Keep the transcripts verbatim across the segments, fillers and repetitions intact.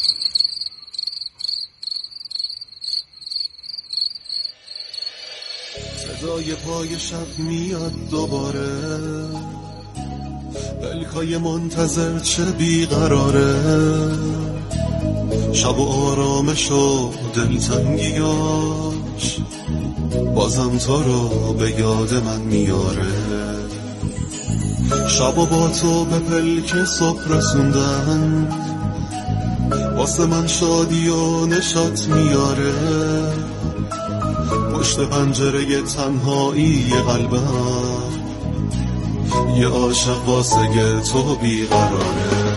صدای پای شب میاد دوباره، پلکای منتظر چه بیقراره، شب و آرامش و دلتنگیاش بازم تو رو به یاد من میاره. شب و با تو به پلک صبح رسوندن، واسه من شادی و نشاط میاره. پشت پنجره تنهایی قلبم یه عاشق واسه تو بیقراره.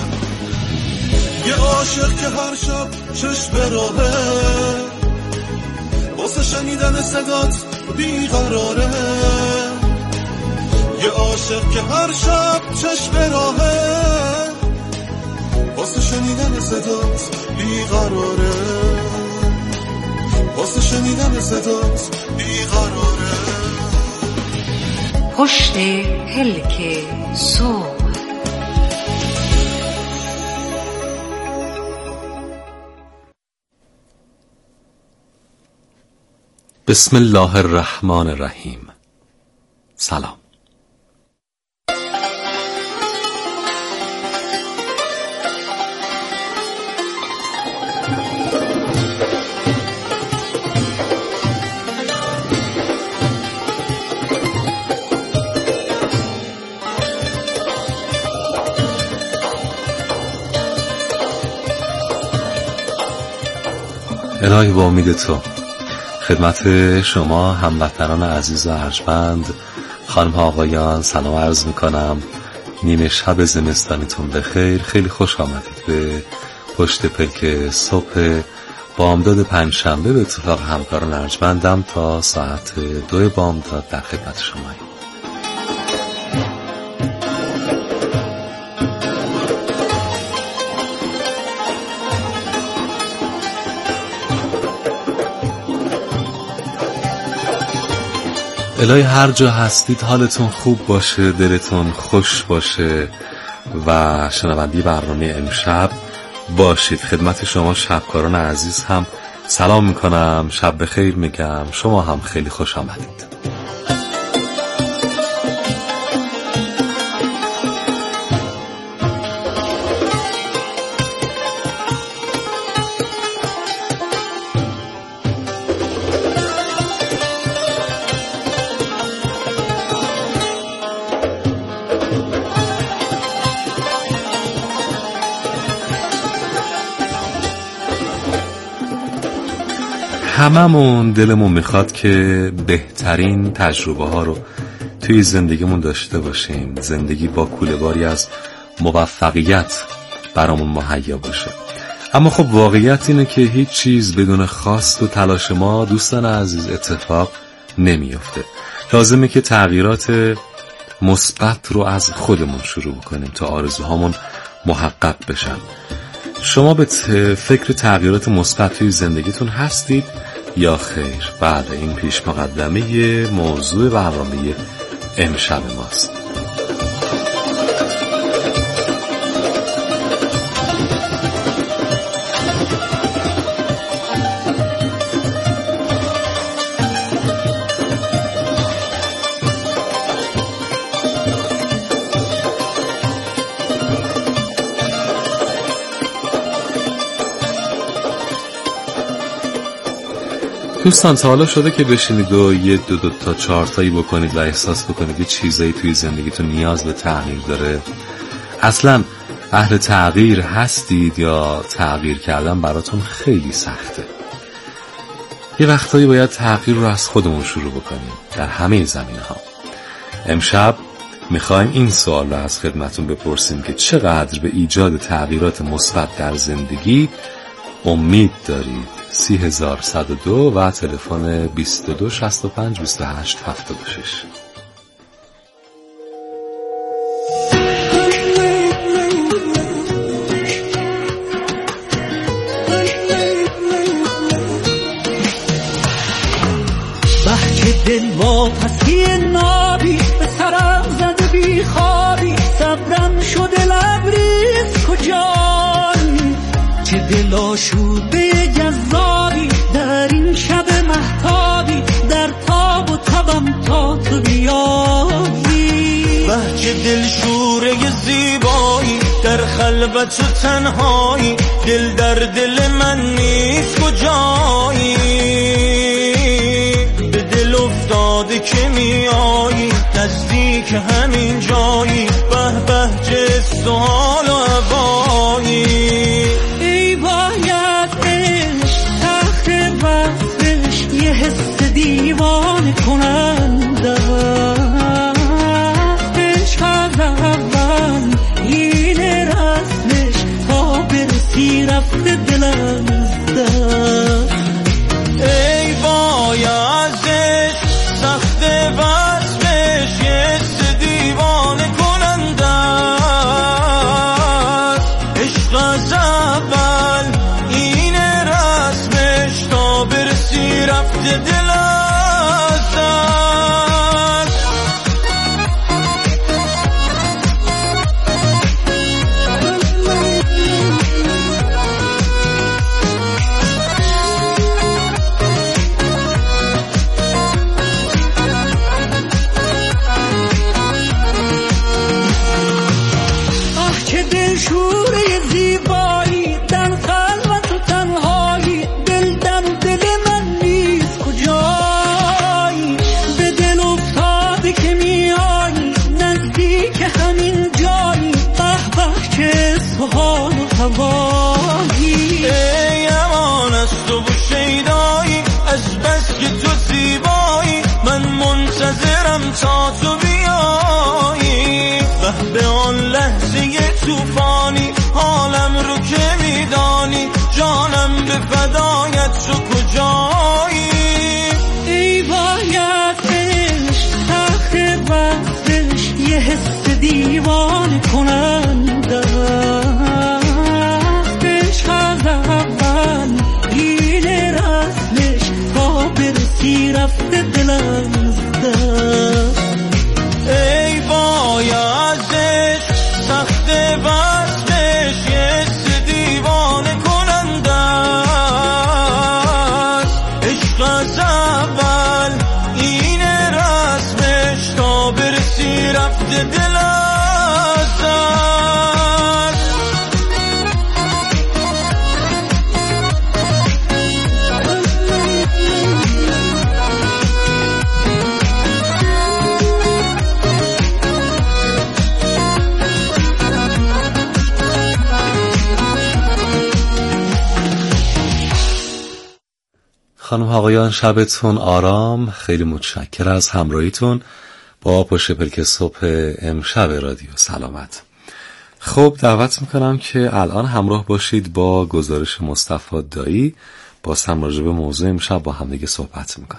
یه عاشق که هر شب چشم به راهه، واسه شنیدن صدات بیقراره. یه عاشق که هر شب چشم به راهه، واسه شنیدن صدات بیقراره. واسه شنیدن صدات بیقراره. پشت پلک صبح. بسم الله الرحمن الرحیم. سلام. الهی با امید تو، خدمت شما هموطنان عزیز و ارجمند، خانم ها آقایان سلام عرض میکنم. نیمه شب زمستانیتون بخیر. خیلی خوش آمدید به پشت پلک صبح بامداد پنجشنبه. به اتفاق همکاران ارجمندم تا ساعت دو بامداد در خدمت شماییم. الهی هر جا هستید حالتون خوب باشه، دلتون خوش باشه و شنوندی برنامه امشب باشید. خدمت شما شبکاران عزیز هم سلام میکنم، شب بخیر میگم. شما هم خیلی خوش آمدید. هممون دلمون میخواد که بهترین تجربه ها رو توی زندگیمون داشته باشیم. زندگی با کوله‌باری از موفقیت برامون مهیا باشه. اما خب واقعیت اینه که هیچ چیز بدون خواست و تلاش ما دوستان عزیز اتفاق نمیفته. لازمه که تغییرات مثبت رو از خودمون شروع کنیم تا آرزوهامون محقق بشن. شما به فکر تغییرات مثبت توی زندگیتون هستید یا خیر؟ بعد این پیش مقدمه موضوع برنامه امشب ماست. دوستان تا حالا شده که بشینید و یه دو دو تا چهار تایی بکنید و احساس بکنید یه چیزایی توی زندگیتون نیاز به تغییر داره؟ اصلا اهل تغییر هستید یا تغییر کردن براتون خیلی سخته؟ یه وقتایی باید تغییر رو از خودمون شروع بکنیم در همه زمینه ها. امشب میخوایم این سوال رو از خدمتون بپرسیم که چقدر به ایجاد تغییرات مثبت در زندگی امید دارید؟ سی هزار صد و دو و تلفن بیست و دو شصت و پنج بیست و هشت هفتاد و شش. بحک دل واپسی نابی به سرم زده بی خوابی، صبرم شده لبریز کجایی، چه دل آشوبه جذابی در این شب مهتابی، در تاب و تبم تا تو بیایی. بهچه دلشوره زیبایی در خلوت و تنهایی، دل در دل من نیست کجایی. به دل افتاده که میایی نزدیک همین جایی، به به چه سوال و هوایی. ای باید عشق تخت وصلش یه حس دیوانه کننده، عشق از اول این رسمش تا برسی رفته دلم از دست. ای باید عشق سخت وصلش یه حس دیوانه کننده است، عشق از اول این رسمش تا برسی رفته دل از دست. آه چه دلشوره زیبایی در خلوت و تنهایی، دل در دل من نیست کجایی. به دل افتاده که میایی نزدیک همین جایی، به به چه سوال و هوایی. ای امان از تو و شیدایی، از بس که تو زیبایی من منتظرم تا تو بیایی. به به آن لحظه توفانی حالم رو که میدانی، جانم به فدایت تو کجایی. ای باید عشق تخت وصلش یه حس دیوانه کننده، عشق از اول این رسمش تا برسی رفته دلم از دست. ای باید عشق سخت وصلش یه حس دیوانه کننده است، عشق از اول این رسمش تا برسی رفته دل از دست. خانم آقایان شبتون آرام. خیلی متشکر از همراهیتون با پشت پلک صبح امشب رادیو سلامت. خب دعوت میکنم که الان همراه باشید با گزارش مصطفی دایی. باز هم راجع به موضوع امشب با هم دیگه صحبت میکنیم.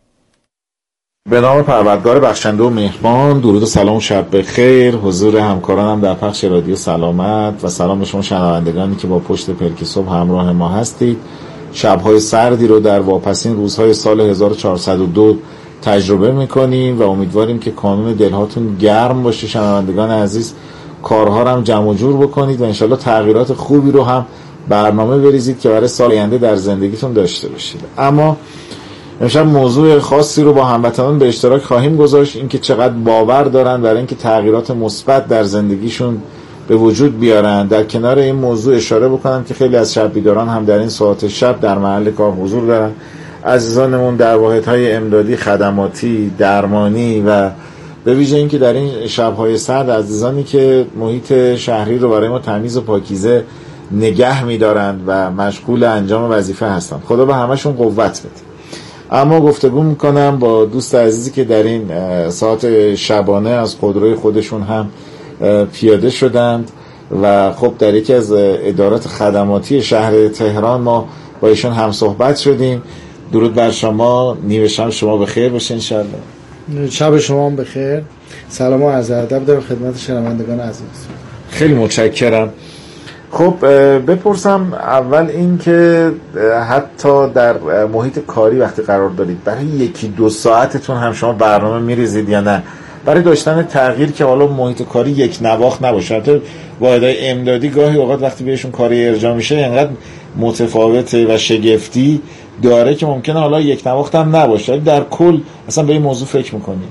به نام پروردگار بخشنده و مهربان. درود و سلام و شب بخیر حضور همکارانم در پخش رادیو سلامت و سلام به شما شنوندگانی که با پشت پلک صبح همراه ما هستید. شب‌های سردی رو در واپسین روزهای سال هزار و چهارصد و دو تجربه می‌کنیم و امیدواریم که کانون دلهاتون گرم باشه. شنوندگان عزیز کارها رو هم جمع و جور بکنید و انشالله تغییرات خوبی رو هم برنامه بریزید که برای سال آینده در زندگیتون داشته باشید. اما امشب موضوع خاصی رو با هموطنان به اشتراک خواهیم گذاشت، اینکه چقدر باور دارن برای اینکه تغییرات مثبت در زندگیشون به وجود بیارن. در کنار این موضوع اشاره بکنم که خیلی از شب بیداران هم در این ساعت شب در محل کار حضور دارن. عزیزانمون در واحدهای امدادی، خدماتی، درمانی و به ویژه اینکه در این شب‌های سرد عزیزانی که محیط شهری رو برای ما تمیز و پاکیزه نگه می‌دارند و مشغول انجام وظیفه هستند. خدا به همشون قوت بده. اما گفتگو میکنم با دوست عزیزی که در این ساعت شبانه از خودروی خودشون هم پیاده شدند و خب در یکی از ادارات خدماتی شهر تهران ما با ایشون هم صحبت شدیم. درود بر شما، نیمه شب شما بخیر باشه انشالله. شب شما هم بخیر. سلام و عرض ادب دارم خدمت شنوندگان عزیز. خیلی متشکرم. خب بپرسم اول این که حتی در محیط کاری وقتی قرار دارید برای یکی دو ساعتتون هم شما برنامه میریزید یا نه؟ برای داشتن تغییر که حالا محیط کاری یک نواخت نباشه. حتی واحدهای امدادی گاهی اوقات وقتی بهشون کاری ارجاع میشه اینقدر متفاوته و شگفتی داره که ممکنه حالا یک نواخت هم نباشه. در کل اصلا به این موضوع فکر میکنی؟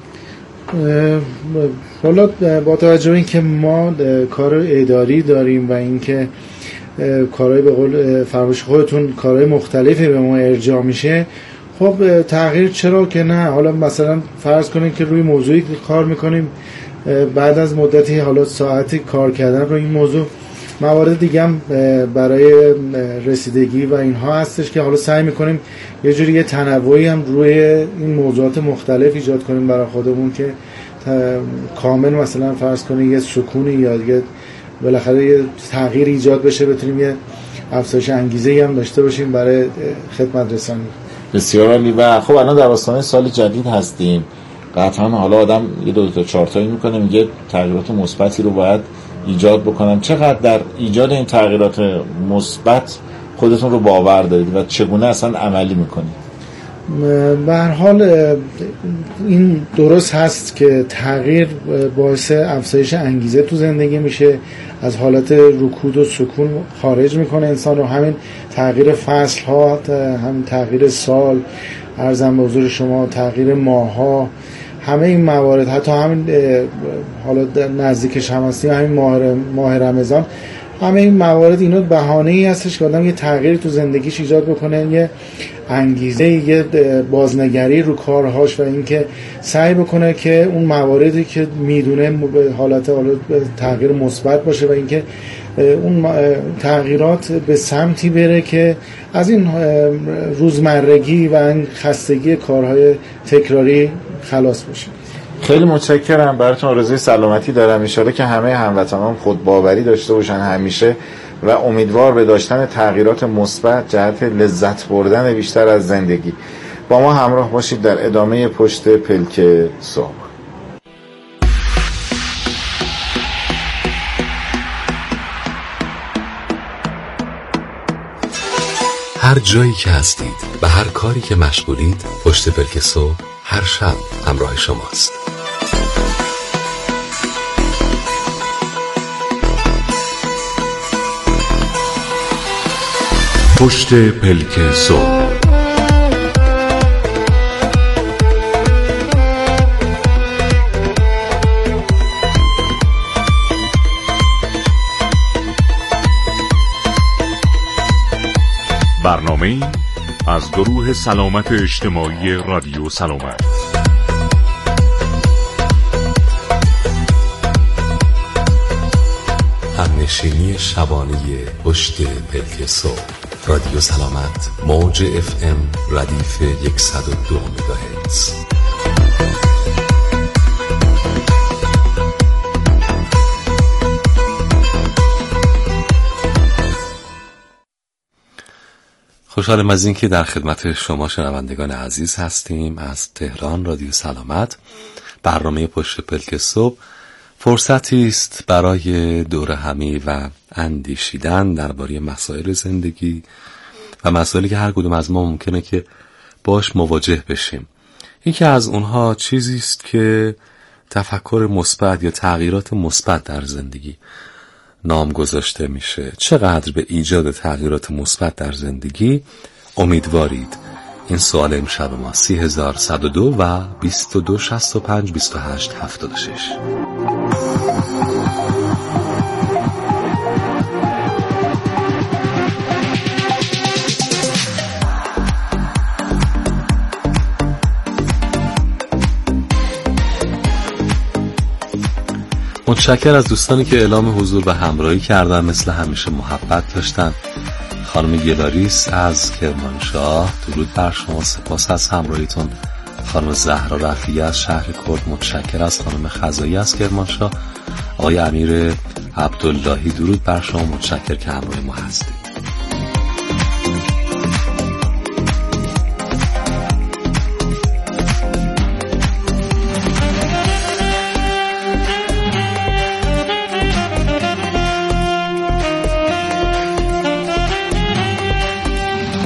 حالا با توجه به اینکه ما کار اداری داریم و اینکه کارهای به قول فرمایش خودتون کارهای مختلفی به ما ارجاع میشه، خب تغییر چرا که نه. حالا مثلا فرض کنیم که روی موضوعی کار میکنیم، بعد از مدتی حالا ساعتی کار کردن روی این موضوع موارد دیگه هم برای رسیدگی و اینها هستش که حالا سعی میکنیم یه جوری یه تنوعی هم روی این موضوعات مختلف ایجاد کنیم برای خودمون که کامل مثلا فرض کنیم یه سکونی یا یه بالاخره یه تغییر ایجاد بشه، بتونیم یه افزایش انگیزه‌ای هم داشته باشیم برای خدمت رسانی. بسیار عالی. و خب الان در آستانه سال جدید هستیم، قطعا حالا آدم یه دو تا چارتایی میکنه، میگه تغییرات مثبتی رو باید ایجاد بکنم. چقدر در ایجاد این تغییرات مثبت خودتون رو باور دارید و چگونه اصلا عملی میکنید؟ به هر حال این درست هست که تغییر باعث افزایش انگیزه تو زندگی میشه، از حالت رکود و سکون خارج میکنه انسان رو. همین تغییر فصل ها، هم تغییر سال، عرضم به حضور شما تغییر ماه ها، همه این موارد، حتی همین حالا نزدیکش هم هستیم همین ماه ماه رمضان، همه این موارد اینا بهانه‌ای هستش که آدم یه تغییر تو زندگیش ایجاد بکنه، یه انگیزه، یه بازنگری رو کارهاش و اینکه سعی بکنه که اون مواردی که میدونه به حالت تغییر مثبت باشه و اینکه اون تغییرات به سمتی بره که از این روزمرگی و این خستگی کارهای تکراری خلاص بشه. خیلی متشکرم، براتون آرزوی سلامتی دارم. ان شاءالله که همه هموطنان خود باوری داشته باشن همیشه و امیدوار به داشتن تغییرات مثبت جهت لذت بردن بیشتر از زندگی. با ما همراه باشید در ادامه پشت پلک صبح. هر جایی که هستید و هر کاری که مشغولید، پشت پلک صبح هر شب همراه شماست. پشت پلک صبح. برنامه از گروه سلامت اجتماعی رادیو سلامت. همنشینی شبانه پشت پلک صبح. رادیو سلامت، موج اف ام ردیف صد و دو مگاهرتز. خوشحالم از این که در خدمت شما شنوندگان عزیز هستیم از تهران رادیو سلامت. برنامه پشت پلک صبح فرصتی است برای دور همی و اندیشیدن درباره مسائل زندگی و مسائلی که هر کدوم از ما ممکنه که باش مواجه بشیم. یکی از اونها چیزی است که تفکر مثبت یا تغییرات مثبت در زندگی نام گذاشته میشه. چقدر به ایجاد تغییرات مثبت در زندگی امیدوارید؟ این سوال امشب ما. سی هزار صد و دو و بیست و دو شصت و پنج بیست و هشت هفتاد و شش. متشکر از دوستانی که اعلام حضور و همراهی کردن، مثل همیشه محبت داشتن. خانم گلاریس از کرمانشاه، درود بر شما، سپاس از همراهیتون. خانم زهرا رفیعی از شهر کرد، متشکر از خانم خزایی از کرمانشاه. آقای امیر عبداللهی، درود بر شما، متشکر که همراه ما هستید.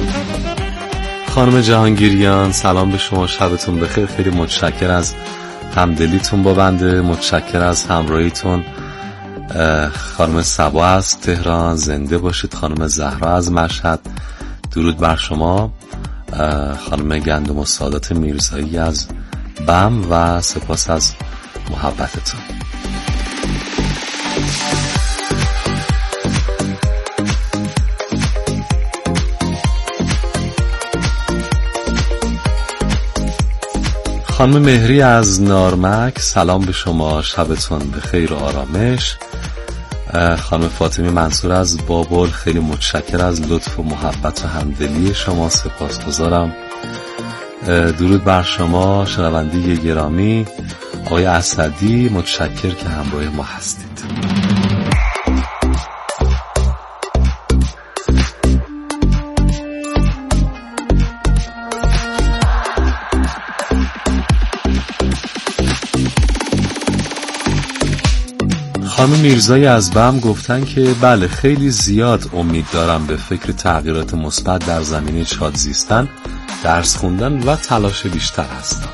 خانم جهانگیریان، سلام به شما، شبتون بخیر. خیلی متشکر از همدلیتون با بنده. متشکر از همراهیتون. خانم صبا از تهران، زنده باشید. خانم زهرا از مشهد، درود بر شما. خانم گندم و سادات میرزایی از بم و سپاس از محبتتون. خانم مهری از نارمک، سلام به شما، شبتون به خیر و آرامش. خانم فاطمی منصور از بابل، خیلی متشکر از لطف و محبت و همدلی شما، سپاسگزارم. درود بر شما شنونده گرامی. آقای اسدی، متشکر که همراه ما هستید. خانم میرزایی از بم گفتن که بله خیلی زیاد امید دارم به فکر تغییرات مثبت در زمینه شاد زیستن، درس خوندن و تلاش بیشتر هستم.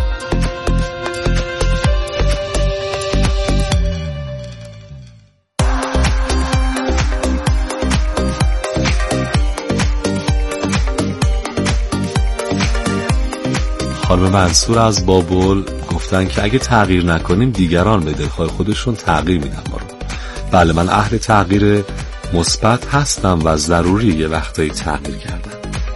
خانم منصور از بابل گفتن که اگه تغییر نکنیم دیگران به دلخواه خودشون تغییر میدن ما رو. بله من اهل تغییر مثبت هستم و ضروری یه وقتایی تغییر کردن.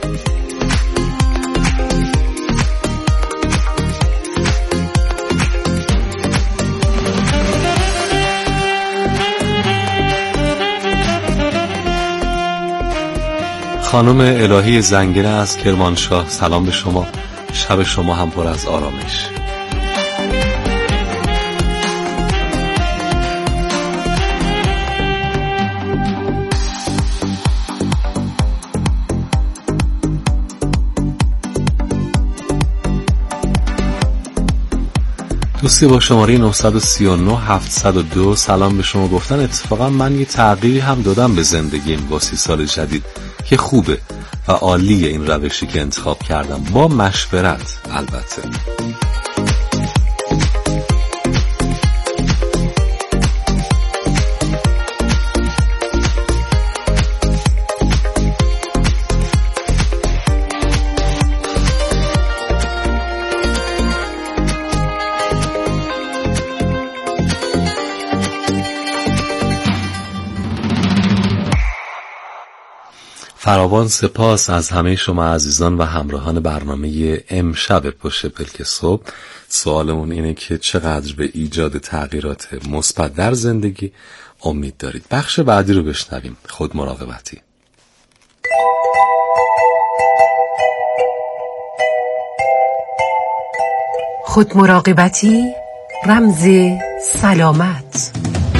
خانم الهی زنگنه از کرمانشاه، سلام به شما، شب شما هم پر از آرامش. دوستی با شماره نه سه نه هفت صفر دو سلام به شما گفتن. اتفاقا من یه تغییری هم دادم به زندگیم با سی سال جدید که خوبه و عالیه این روشی که انتخاب کردم، با مشورت البته. فراوان سپاس از همه شما عزیزان و همراهان برنامه امشب پشت پلک صبح. سوالمون اینه که چقدر به ایجاد تغییرات مثبت در زندگی امید دارید؟ بخش بعدی رو بشنویم. خود مراقبتی. خود مراقبتی رمز سلامت.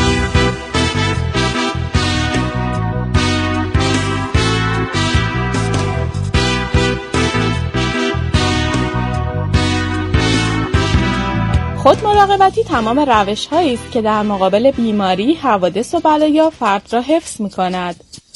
خود مراقبتی تمام روش هایی است که در مقابل بیماری، حوادث و بلایا فرد را حفظ می کند.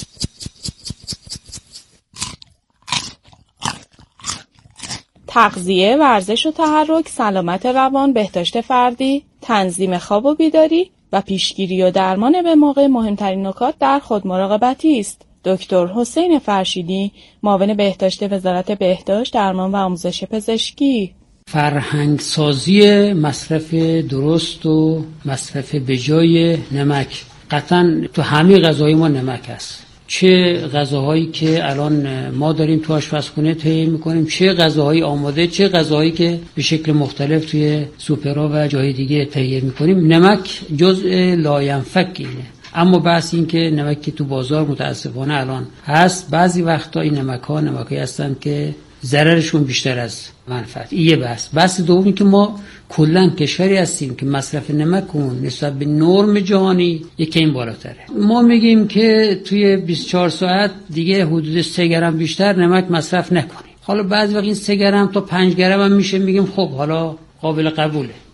تغذیه، ورزش و تحرک، سلامت روان، بهداشت فردی، تنظیم خواب و بیداری و پیشگیری و درمان به موقع مهمترین نکات در خود مراقبتی است. دکتر حسین فرشیدی، معاون بهداشت وزارت بهداشت، درمان و آموزش پزشکی. فرهنگ سازی مصرف درست و مصرف بجای نمک. قطعا تو همه غذاهای ما نمک هست، چه غذاهایی که الان ما داریم تو آشپزخونه تهیه میکنیم، چه غذاهای آماده، چه غذاهایی که به شکل مختلف توی سوپرها و جای دیگه تهیه میکنیم. نمک جزء لاینفک اینه. اما بحث این که نمکی تو بازار متاسفانه الان هست، بعضی وقتا این نمک ها نمکی هستن که ضررشون بیشتر از منفعت. این یه بحث. بحث دومی که ما کلا کشوری هستیم که مصرف نمکمون نسبت به نرم جهانی یکی این بالاتره. ما میگیم که توی بیست و چهار ساعت دیگه حدود سه گرم بیشتر نمک مصرف نکنیم. حالا بعضی وقت این سه گرم تا پنج گرم هم میشه، میگیم خب حالا قابل قبوله.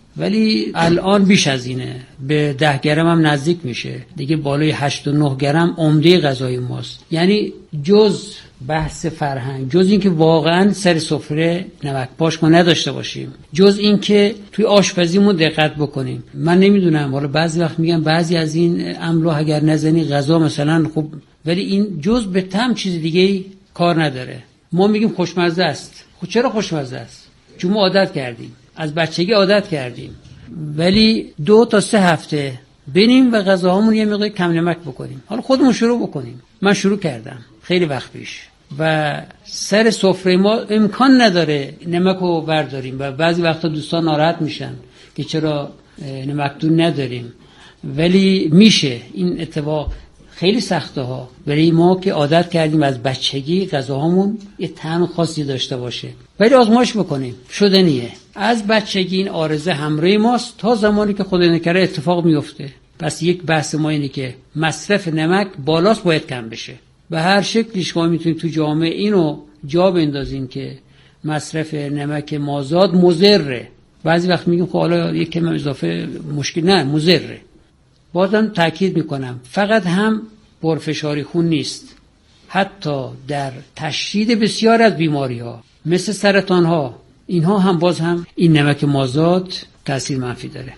ولی الان بیش از اینه، به ده گرم هم نزدیک میشه دیگه، بالای هشت و نه گرم عمده غذای ماست. یعنی جز بحث فرهنگ، جز این که واقعا سر سفره نمک پاش ما نداشته باشیم، جز این که توی آشپزیمون دقت بکنیم. من نمیدونم، حالا بعضی وقت میگن بعضی از این املاح اگر نزنی غذا مثلا خوب، ولی این جز به طعم چیز دیگه کار نداره. ما میگیم خوشمزه است. خب چرا خوشمزه است؟ چون ما عادت کردیم، از بچگی عادت کردیم. ولی دو تا سه هفته بینیم و غذاهامون یه مقدار کم نمک بکنیم. حالا خودمون شروع بکنیم. من شروع کردم خیلی وقت پیش و سر سفره ما امکان نداره نمکو برداریم و بعضی وقتا دوستان ناراحت میشن که چرا نمکدون نداریم، ولی میشه. این اتفاق خیلی سخته ها، ولی ما که عادت کردیم از بچگی غذاهامون یه طعم خاصی داشته باشه. ولی آزمایش بکنیم، شدنیه. از بچگی این عارضه همراه ماست تا زمانی که خدا نکره اتفاق میفته. پس یک بحث ما اینه که مصرف نمک بالاست، باید کم بشه. به هر شکلیش ما میتونیم تو جامعه اینو جا بندازیم که مصرف نمک مازاد مضره. بعضی وقت میگیم خب حالا یک کم اضافه مشکل، نه، مضره. بازم تاکید میکنم فقط هم پرفشاری خون نیست، حتی در تشدید بسیار از بیماری ها مثل سرطان ها، اینها هم باز هم این نمک مازاد تاثیر منفی داره.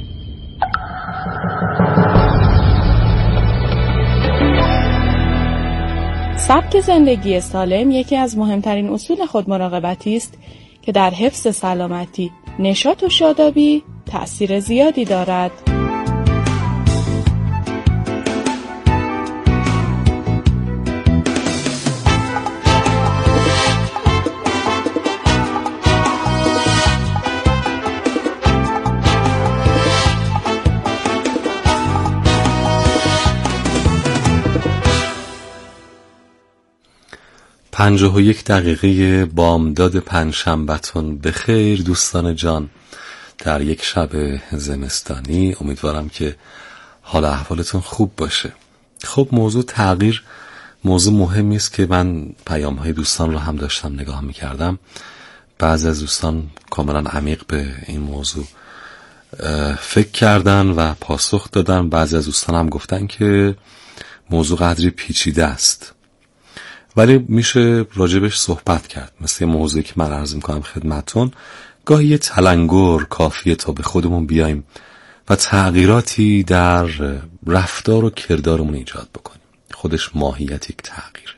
سبک زندگی سالم یکی از مهمترین اصول خودمراقبتی است که در حفظ سلامتی، نشاط و شادابی تأثیر زیادی دارد. پنجاه و یک دقیقه بامداد پنجشنبه‌تون بخیر دوستان جان، در یک شب زمستانی. امیدوارم که حال احوالتون خوب باشه. خب موضوع تغییر موضوع مهمی است که من پیام‌های دوستان رو هم داشتم نگاه می‌کردم. بعضی از دوستان کاملا عمیق به این موضوع فکر کردن و پاسخ دادن. بعضی از دوستان هم گفتن که موضوع قدری پیچیده است، ولی میشه راجبش صحبت کرد. مثل موضوعی که من عرض میکنم خدمتون، گاهی یه تلنگر کافیه تا به خودمون بیایم و تغییراتی در رفتار و کردارمون ایجاد بکنیم. خودش ماهیت یک تغییره.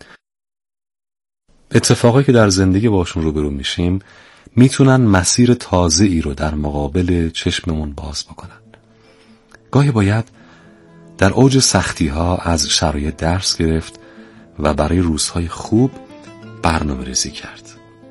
اتفاقایی که در زندگی باشون روبرو میشیم میتونن مسیر تازه ای رو در مقابل چشممون باز بکنن. گاهی باید در اوج سختی ها از شرایط درس گرفت و برای روزهای خوب برنامه ریزی کرد.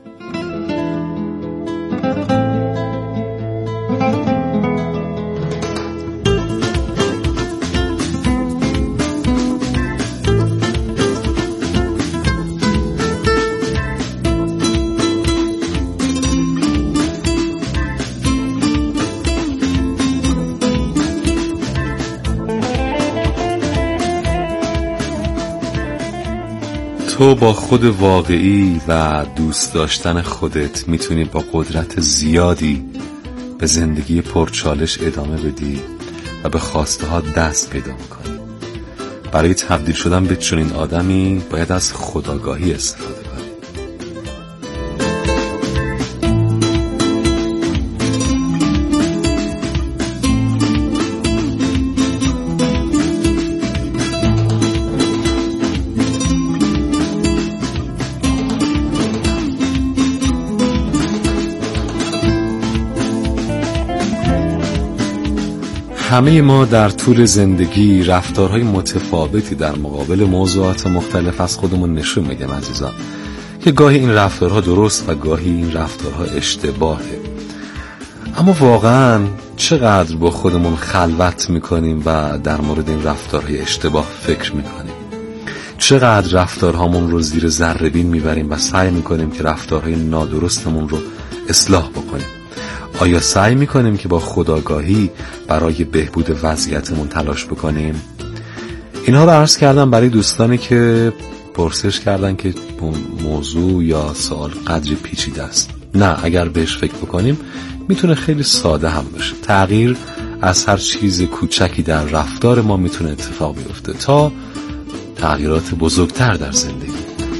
تو با خود واقعی و دوست داشتن خودت میتونی با قدرت زیادی به زندگی پرچالش ادامه بدی و به خواسته ها دست پیدا کنی. برای تبدیل شدن به چنین آدمی باید از خودآگاهی استفاده کنی. همه ما در طول زندگی رفتارهای متفاوتی در مقابل موضوعات مختلف از خودمون نشون میدیم عزیزان، که گاهی این رفتارها درست و گاهی این رفتارها اشتباهه. اما واقعا چقدر با خودمون خلوت میکنیم و در مورد این رفتارهای اشتباه فکر میکنیم؟ چقدر رفتارهامون رو زیر ذره‌بین میبریم و سعی میکنیم که رفتارهای نادرستمون رو اصلاح بکنیم؟ آیا سعی میکنیم که با خودآگاهی برای بهبود وضعیتمون تلاش بکنیم؟ اینها رو عرض کردم برای دوستانی که پرسش کردن که موضوع یا سوال قدری پیچیده است. نه، اگر بهش فکر بکنیم میتونه خیلی ساده هم باشه. تغییر از هر چیز کوچکی در رفتار ما میتونه اتفاق بیفته تا تغییرات بزرگتر در زندگی.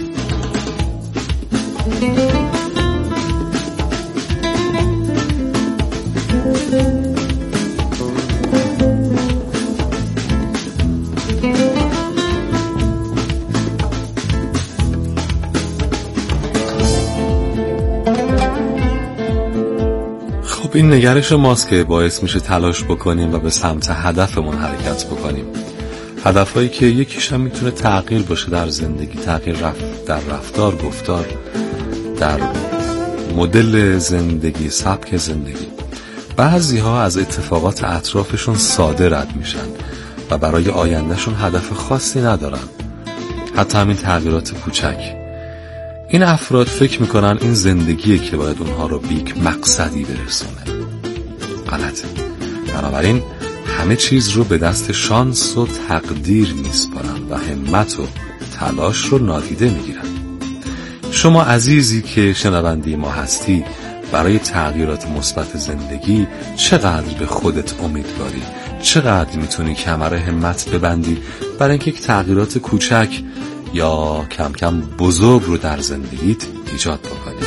این نگرش ماست که باعث میشه تلاش بکنیم و به سمت هدفمون حرکت بکنیم. هدفهایی که یکیش هم میتونه تغییر باشه در زندگی، تغییر رفت در رفتار، گفتار، در مدل زندگی، سبک زندگی. بعضی ها از اتفاقات اطرافشون ساده رد میشن و برای آیندهشون هدف خاصی ندارن، حتی همین تغییرات کوچک. این افراد فکر میکنن این زندگیه که باید اونها رو به یک مقصدی برسونه. غلطه. بنابراین همه چیز رو به دست شانس و تقدیر میسپارن و همت و تلاش رو نادیده میگیرن. شما عزیزی که شنونده ما هستی، برای تغییرات مثبت زندگی چقدر به خودت امیدواری؟ چقدر میتونی کمر همت ببندی برای اینکه یک تغییرات کوچک یا کم کم بزرگ رو در زندگیت ایجاد بکنی؟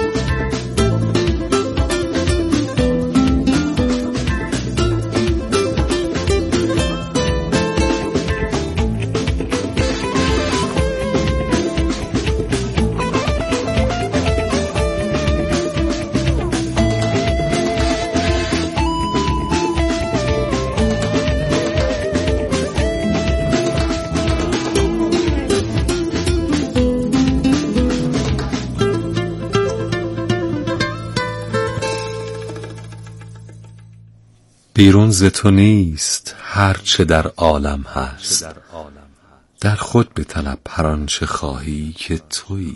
بیرون ز تو نیست هر چه در عالم هست، در خود بطلب هر آنچه خواهی که تویی.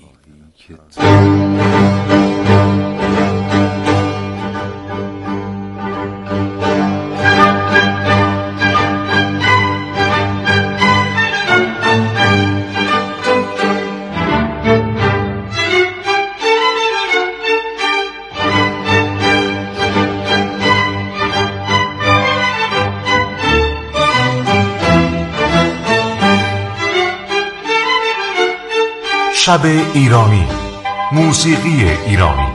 شب ایرانی، موسیقی ایرانی.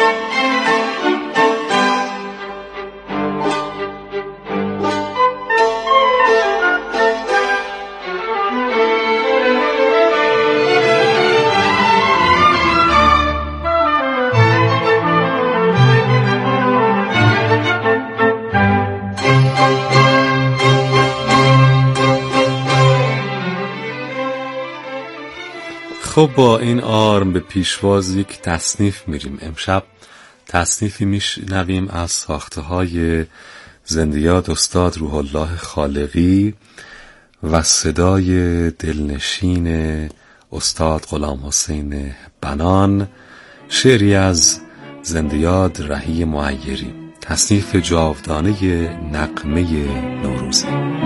خب با این آرم به پیشواز یک تصنیف میریم. امشب تصنیفی میشنویم از ساخته های زندۀاد استاد روح الله خالقی و صدای دلنشین استاد غلام حسین بنان، شعری از زندۀاد رهی معیری، تصنیف جاودانه نغمه نوروزی.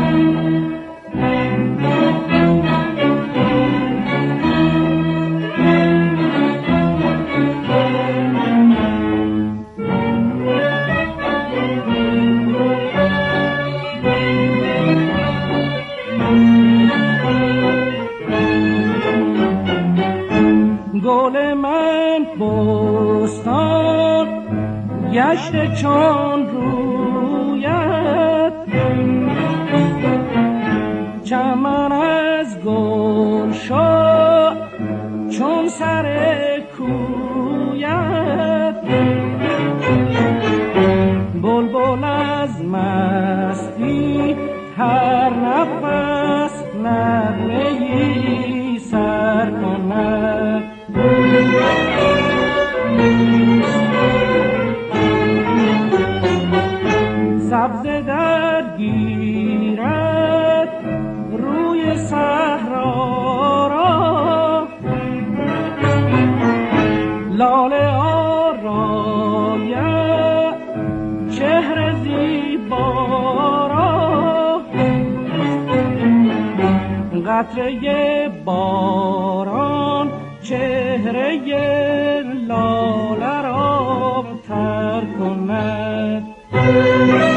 گل من بستان گشته چون رویت، چمن از گل شد چون سر کویت، بلبل از مستی هر نفس نغمه‌ای سر کند. سبزه در گیرد روی صحرا را، لاله آراید چهره زیبا را، قطره باران چهره لاله را کند.